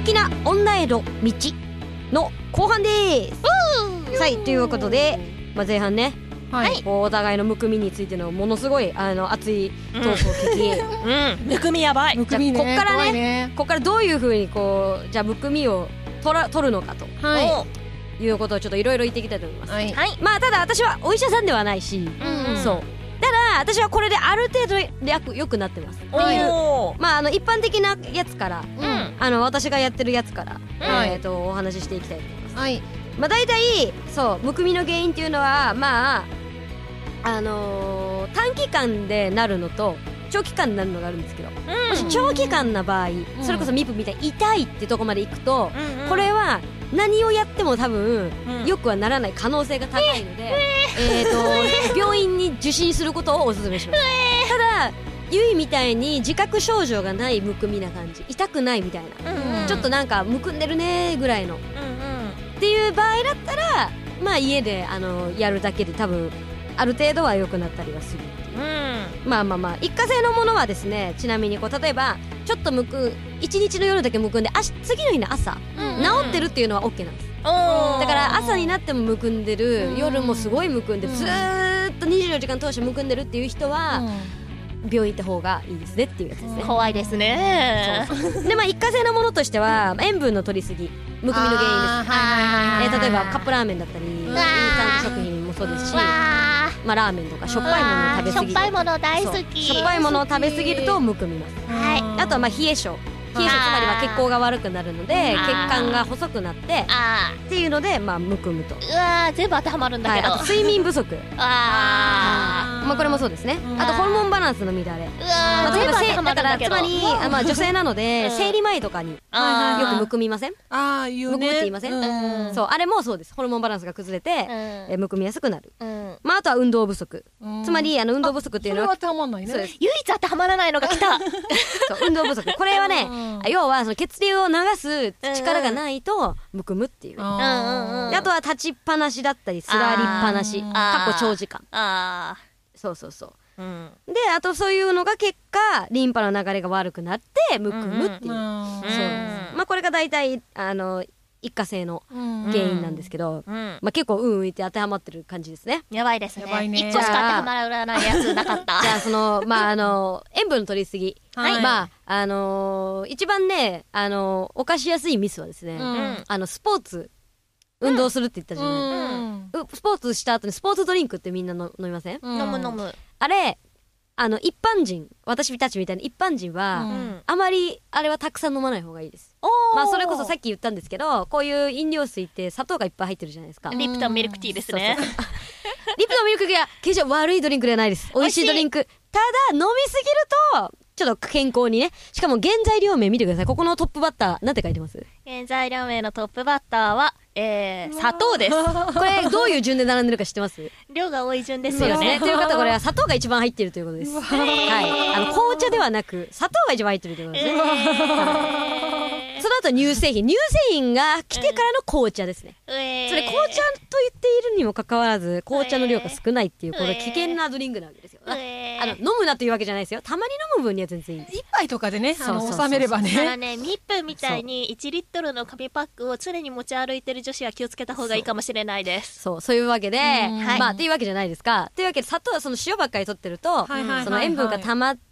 敵な女への道の後半です。はい、ということで、前半ね、お互いのむくみについてのものすごい熱いトークを聞き、 むくみやばい。 じゃあこっからね、こっからどういう風にこうじゃあむくみを取るのかと、いうことをちょっといろいろ言っていきたいと思います。まあただ私はお医者さんではないし、そう。ただ私はこれである程度良くなってますっていう、まあ一般的なやつから、私がやってるやつから、お話ししていきたいと思います。まあ大体そうむくみの原因っていうのはまあ短期間でなるのと長期間になるのがあるんですけど、もし長期間な場合、それこそミプみたいに痛いってとこまでいくと、これは何をやっても多分良くはならない可能性が高いので、病院に受診することをお勧めします。ただゆいみたいに自覚症状がないむくみな感じ、痛くないみたいな、ちょっとなんかむくんでるねぐらいのっていう場合だったら、まあ家でやるだけで多分ある程度は良くなったりはするっていう、まあ一過性のものはですね、ちなみにこう例えばちょっと一日の夜だけむくんで次の日の朝、治ってるっていうのは OK なんです。だから朝になってもむくんでる、夜もすごいむくんでる、ずーっと24時間通してむくんでるっていう人は、病院行った方がいいですねっていうやつですね。 怖いですね。 で一過性のものとしては塩分の取りすぎ、むくみの原因です。例えばカップラーメンだったりインスタント食品もそうですし、ラーメンとかしょっぱいものを食べ過ぎる、 しょっぱいもの大好き。 しょっぱいものを食べ過ぎるとむくみます。あとは冷え性、つまりは血行が悪くなるので血管が細くなってっていうのでむくむと。 全部当てはまるんだけど、 あと睡眠不足、これもそうですね。あとホルモンバランスの乱れ、 全部当てはまるんだけど、 つまり女性なので生理前とかによくむくみません？むくむって言いません？そう、あれもそうです。ホルモンバランスが崩れてむくみやすくなる。あとは運動不足、つまり運動不足っていうのはそれは当てはまんないね。 唯一当てはまらないのが来た。 運動不足、これはね、要はその血流を流す力がないとむくむっていう。あとは立ちっぱなしだったり座りっぱなし、過去長時間。そうで、あとそういうのが結果リンパの流れが悪くなってむくむっていう。そうなんです。これが大体一過性の原因なんですけど、結構って当てはまってる感じですね。 やばいですね。一個しか当てはまらないやつなかった。 じゃあ塩分の取りすぎ、一番ね犯しやすいミスはですね、スポーツ運動するって言ったじゃない。スポーツした後にスポーツドリンクってみんな飲みません？ 飲む。 あれ一般人、私たちみたいな一般人は、あまりあれはたくさん飲まない方がいいです。それこそさっき言ったんですけど、こういう飲料水って砂糖がいっぱい入ってるじゃないですか。 リプトンミルクティーですね。 リプトンミルクティーは決して悪いドリンクではないです。美味しいドリンク。ただ飲みすぎるとちょっと健康にね。しかも原材料名見てください。ここのトップバッターなんて書いてます？ 原材料名のトップバッターは砂糖です。 これどういう順で並んでるか知ってます？ 量が多い順ですよね。 ということはこれは砂糖が一番入っているということです。紅茶ではなく砂糖が一番入っているということですね。その後乳製品が来てからの紅茶ですね。それ紅茶と言っているにもかかわらず紅茶の量が少ないっていう、これ危険なドリンクなわけですよ。飲むなというわけじゃないですよ。たまに飲む分には全然いいんです。 一杯とかでね、収めればね。 ミップみたいに1リットルの紙パックを常に持ち歩いてる女子は気をつけた方がいいかもしれないです。 そういうわけで、っていうわけじゃないですか。というわけで砂糖はその塩ばっかり取ってると、その塩分が溜まって、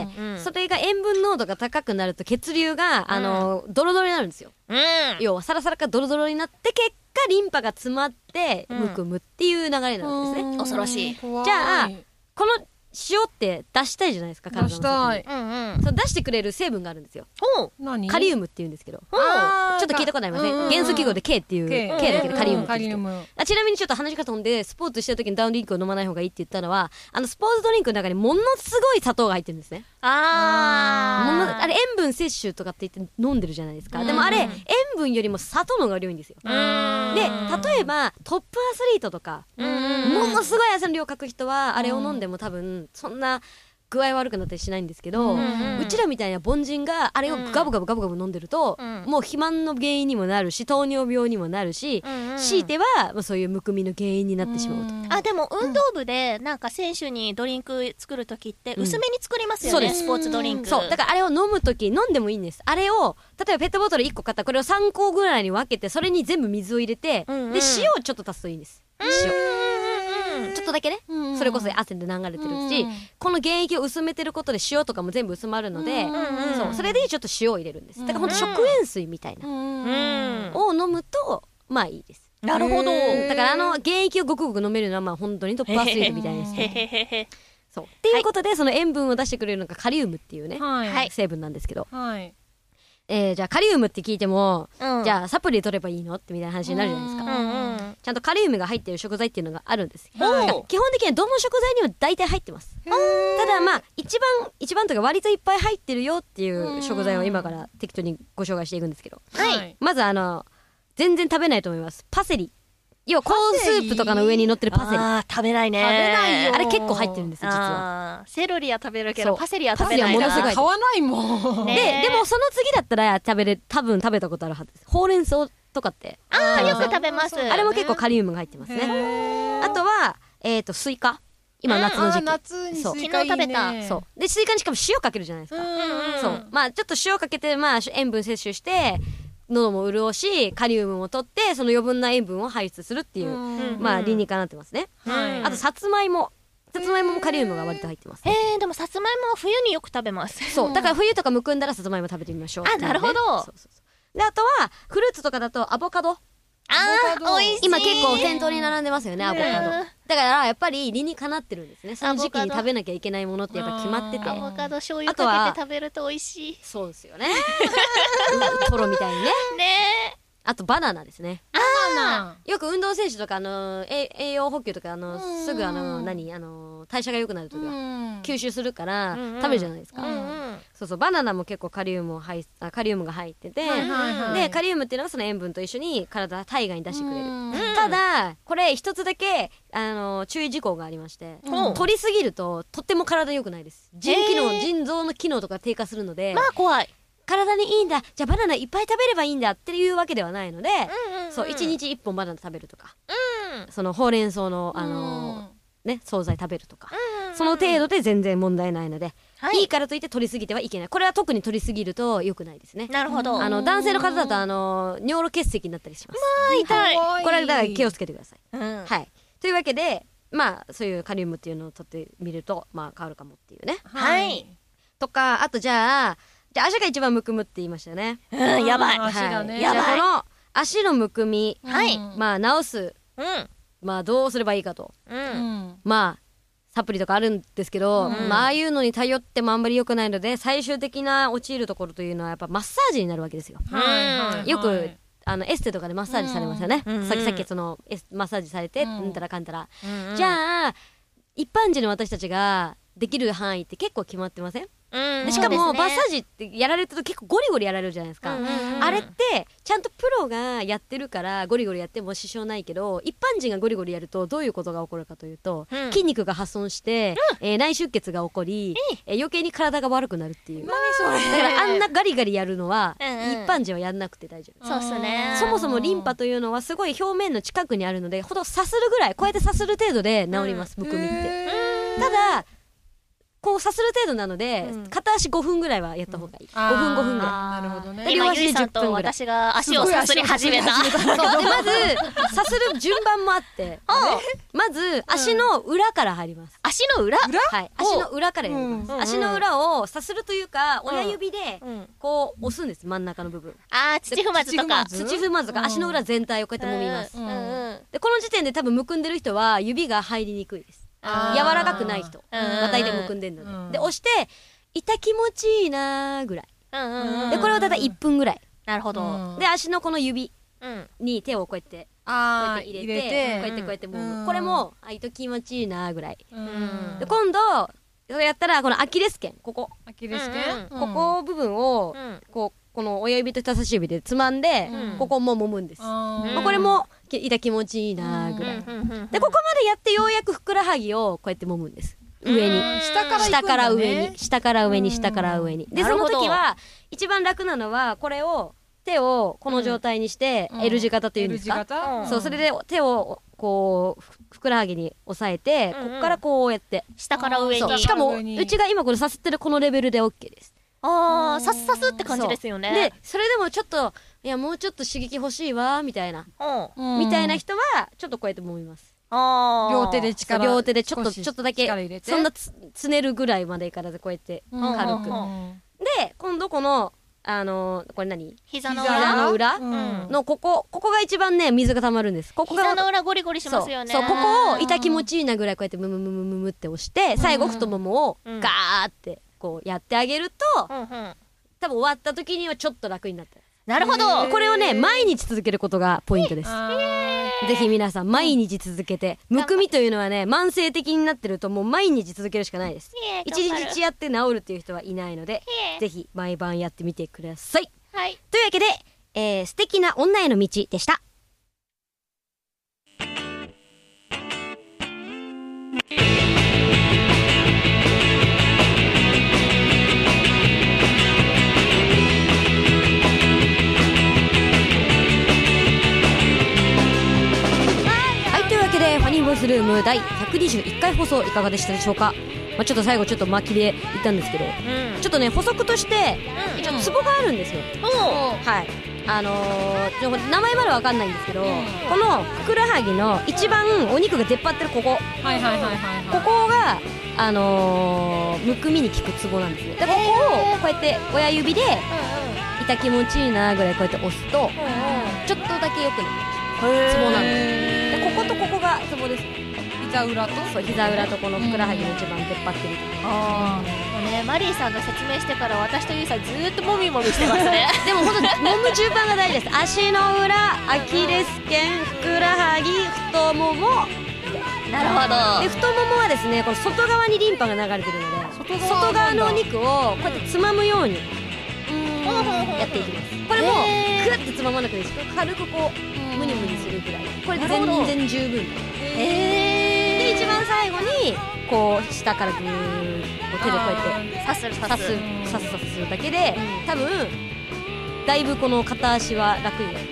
それが塩分濃度が高くなると血流がドロドロになるんですよ。要はサラサラからドロドロになって結果リンパが詰まってむくむっていう流れなわけですね。 恐ろしい。 じゃあこの塩って出したいじゃないですか、体の外に。そう出してくれる成分があるんですよ。カリウムって言うんですけど、ちょっと聞いたことありません？元素記号で K っていう K だけでカリウムって言うんですけど、ちなみにちょっと話が飛んで、スポーツしてる時にダウンドリンクを飲まない方がいいって言ったのは、スポーツドリンクの中にものすごい砂糖が入ってるんですね。あれ塩分摂取とかって言って飲んでるじゃないですか。でもあれ塩分よりも砂糖の方が量いいんですよ。で例えばトップアスリートとかものすごい汗の量をかく人はあれを飲んでも多分そんな具合悪くなったりしないんですけど、うちらみたいな凡人があれをガブガブガブガブ飲んでると、もう肥満の原因にもなるし糖尿病にもなるし、強いてはそういうむくみの原因になってしまうと。 あ、でも運動部でなんか選手にドリンク作るときって薄めに作りますよね、スポーツドリンク。 そうだからあれを飲むとき飲んでもいいんです。あれを例えばペットボトル1個買ったらこれを3個ぐらいに分けて、それに全部水を入れて、で塩をちょっと足すといいんです。塩ちょっとだけね、それこそ汗で流れてるし、この原液を薄めてることで塩とかも全部薄まるので、そうそれでちょっと塩を入れるんです。だからほんと食塩水みたいなを飲むとまあいいです。 なるほど。 だから原液をごくごく飲めるのはまあ本当にトップアスリートみたいですね。そうっていうことで、その塩分を出してくれるのがカリウムっていうね、成分なんですけど、じゃあカリウムって聞いても、じゃあサプリ取ればいいのってみたいな話になるじゃないですか。ちゃんとカリウムが入ってる食材っていうのがあるんです。基本的にはどの食材にも大体入ってます。ただまあ一番とか割といっぱい入ってるよっていう食材を今から適当にご紹介していくんですけど、まず全然食べないと思います。パセリ。要はコーンスープとかの上に乗ってるパセリ。 食べないね。 食べないよ。 あれ結構入ってるんですよ、実は。 セロリは食べるけどパセリは食べないな。 パセリはものすごい買わないもん。 でもその次だったら多分食べたことあるはずです。ほうれん草とかって。 よく食べます。 あれも結構カリウムが入ってますね。あとはスイカ。今夏の時期。 夏にスイカいいね。 昨日食べた。 そう。でスイカにしかも塩かけるじゃないですか。そう。まあちょっと塩かけて塩分摂取して喉も潤し、カリウムも取ってその余分な塩分を排出するっていう理にかなってますね。あとさつまいももカリウムが割と入ってます。 でもさつまいもは冬によく食べます。 そうだから冬とかむくんだらさつまいも食べてみましょう。 なるほど。 であとはフルーツとかだとアボカド。 美味しい。 今結構店頭に並んでますよね、アボカド。だからやっぱり理にかなってるんですね。その時期に食べなきゃいけないものってやっぱ決まってて、 アボカド醤油かけて食べると美味しい。 そうですよね。トロみたいにね。あとバナナですね。よく運動選手とか栄養補給とかすぐ代謝が良くなるときは吸収するから食べるじゃないですか。そうバナナも結構カリウムが入ってて、でカリウムっていうのはその塩分と一緒に体体外に出してくれる。ただこれ一つだけ注意事項がありまして、取りすぎるととっても体良くないです。腎臓の機能とか低下するので、 まあ怖い。 体にいいんだ、じゃあバナナいっぱい食べればいいんだっていうわけではないので、そう1日1本バナナ食べるとか、そのほうれん草の惣菜食べるとか、その程度で全然問題ないので、いいからといって取りすぎてはいけない。これは特に取りすぎると良くないですね。 なるほど。 男性の方だと尿路結石になったりします。 痛い。 これはだから気をつけてください。はい。というわけでそういうカリウムっていうのを取ってみると変わるかもっていうね。とかあとじゃあ足が一番むくむって言いましたよね。 やばい。 足がね。 やばい。 この足のむくみ、治す、どうすればいいかと。サプリとかあるんですけど、ああいうのに頼ってもあんまり良くないので、最終的な陥るところというのはやっぱマッサージになるわけですよ。よくエステとかでマッサージされますよね。さっきそのマッサージされてうんたらかんたら。じゃあ一般人の私たちができる範囲って結構決まってません？しかもマッサージってやられると結構ゴリゴリやられるじゃないですか。あれってちゃんとプロがやってるからゴリゴリやっても支障ないけど、一般人がゴリゴリやるとどういうことが起こるかというと、筋肉が破損して、内出血が起こり、余計に体が悪くなるっていう。だからあんなガリガリやるのは一般人はやんなくて大丈夫。 そうっすね。 そもそもリンパというのはすごい表面の近くにあるので、ほどさするぐらい、こうやってさする程度で治ります、むくみって。ただこうさする程度なので、片足5分ぐらいはやった方がいい。5分5分ぐらい。 なるほどね。 今ゆいさんと私が足をさすり始めた。 そうでまずさする順番もあって、まず足の裏から入ります。 足の裏？ はい。足の裏からやります。足の裏をさするというか、親指でこう押すんです、真ん中の部分。 土踏まずとか。 土踏まずとか足の裏全体をこうやって揉みます。でこの時点で多分むくんでる人は指が入りにくいです。柔らかくない人は大体むくんでるので、で押して痛気持ちいいなぐらいで、これをだいたい1分ぐらい。 なるほど。 で足のこの指に手をこうやって入れて、こうやってもむ。これも痛気持ちいいなぐらいで、今度それやったらこのアキレス腱、ここ部分をこの親指と人差し指でつまんで、ここも揉むんです。これも痛気持ちいいなぐらいで、ここまでやってようやくふくらはぎをこうやって揉むんです。 上に下から行くんだね。 下から上に下から上にで、その時は一番楽なのはこれを手をこの状態にして、L 字型というんですか、 L 字型、 そう、それで手をこうふくらはぎに押さえて、こっからこうやって下から上に。 そう、しかもうちが今これさすってるこのレベルで OK です。 ああ、さすさすって感じですよね。 でそれでもちょっといやもうちょっと刺激欲しいわみたいな、みたいな人はちょっとこうやって揉みます。 両手で力、 両手でちょっとだけ力入れて、 そんなつねるぐらいまでいからずこうやって軽く、で今度このこれ何、 膝の裏のここが一番ね水が溜まるんです。ここが膝の裏ゴリゴリしますよね。 そう、ここを痛気持ちいいなぐらいこうやってムムムムムムって押して、最後太ももをガーってこうやってあげると、多分終わった時にはちょっと楽になった。 なるほど。 これをね毎日続けることがポイントです。ぜひ皆さん毎日続けて、むくみというのはね慢性的になってるともう毎日続けるしかないです。一日やって治るっていう人はいないので、ぜひ毎晩やってみてください。 はい。 というわけで、素敵な女への道でした。ファニーボイスルーム第121回放送いかがでしたでしょうか。ちょっと最後ちょっと巻きで言ったんですけど、ちょっとね補足として一応ツボがあるんですよ。はい、名前までわかんないんですけど、このふくらはぎの一番お肉が出っ張ってるここ、ここがむくみに効くツボなんですよ。でここをこうやって親指で痛気持ちいいなぐらいこうやって押すとちょっとだけ良くなるツボなんです。こことここがツボです。 膝裏と、 そう、膝裏とこのふくらはぎの一番出っ張ってる。 もうね、マリーさんが説明してから私とユウさんずーっともみもみしてますね。 でも本当に揉む順番が大事です。足の裏、アキレス腱、ふくらはぎ、太もも。 なるほど。 で太ももはですね、この外側にリンパが流れてるので、外側のお肉をこうやってつまむようにやっていきます。これもグッてつままなくていいです。軽くこうムニムニするぐらい、これで全然十分。で一番最後にこう下からグーッ手でこうやってさすするだけで、多分だいぶこの片足は楽になる。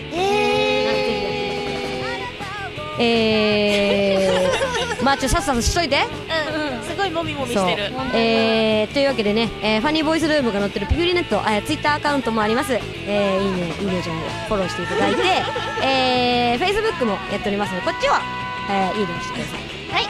まあさっさとしといて。 すごいもみもみしてる。 というわけでね、ファニーボイスルームが載ってるピグリネット、ツイッターアカウントもあります。いいねじゃんをフォローしていただいて、Facebook もやっておりますので、こっちはいいねをしてください。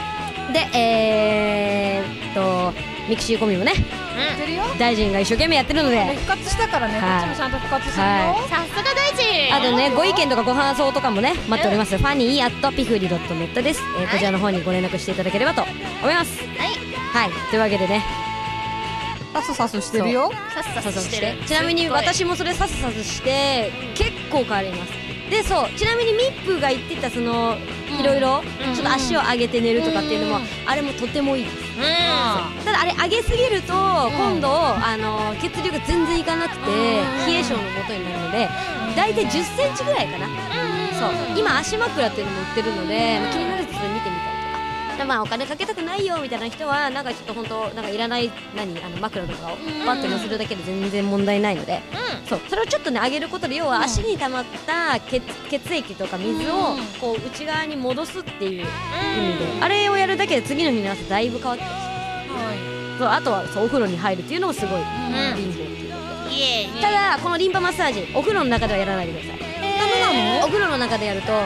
はい。でミクシーコミもね、大臣が一生懸命やってるので復活したからね、こっちもちゃんと復活するよ。 さすが大臣。 あとね、ご意見とかご感想とかもね待っております。ファニー@pifuri.net です。こちらの方にご連絡していただければと思います。はい、というわけでね、 サスサスしてるよ。 さすしてる。 ちなみに私もそれサスサスして結構変わります。でそうちなみにミップが言ってたそのいろいろちょっと足を上げて寝るとかっていうのもあれもとてもいいです。ただあれ上げすぎると今度血流が全然いかなくて冷え性のもとになるので、だいたい10センチぐらいかな。そう今足枕っていうのも売ってるので、気になる人それ見てみたりとか、まあお金かけたくないよみたいな人はなんかちょっと本当なんかいらない枕とかをバッと乗せるだけで全然問題ないので、そうそれをちょっとね上げることで、要は足に溜まった血液とか水をこう内側に戻すっていう意味で、あれをやるだけで次の日の朝だいぶ変わってるし、そうあとはそうお風呂に入るっていうのもすごいリンパっていうので、ただこのリンパマッサージお風呂の中ではやらないでください。お風呂の中でやると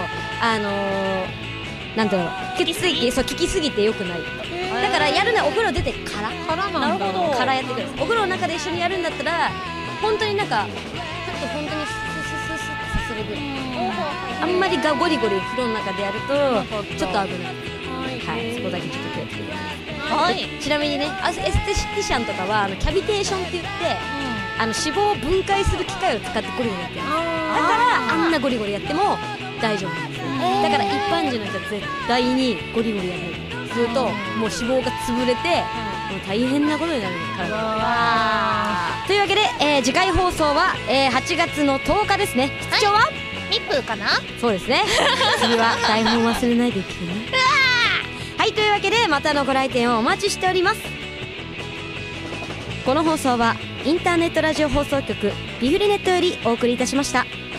なんていうの、血液そう効きすぎて良くない。だからやるのはお風呂出てからなんだ。 からやってください。お風呂の中で一緒にやるんだったら本当になんかちょっと本当にススススってさせるぐらい、あんまりゴリゴリ風呂の中でやるとちょっと危ない。はい、そこだけちょっと気をつけてください。ちなみにね、エステティシャンとかはキャビテーションって言って、脂肪を分解する機械を使ってゴリゴリやってる。だからあんなゴリゴリやっても大丈夫なんですよ。だから一般人の人は絶対にゴリゴリやらない。するともう脂肪が潰れて、もう大変なことになるんです。というわけで、次回放送は、8月の10日ですね。出張はミップかな。そうですね。次は台本忘れないでいくね。 はい、というわけでまたのご来店をお待ちしております。この放送はインターネットラジオ放送局ビフリネットよりお送りいたしました。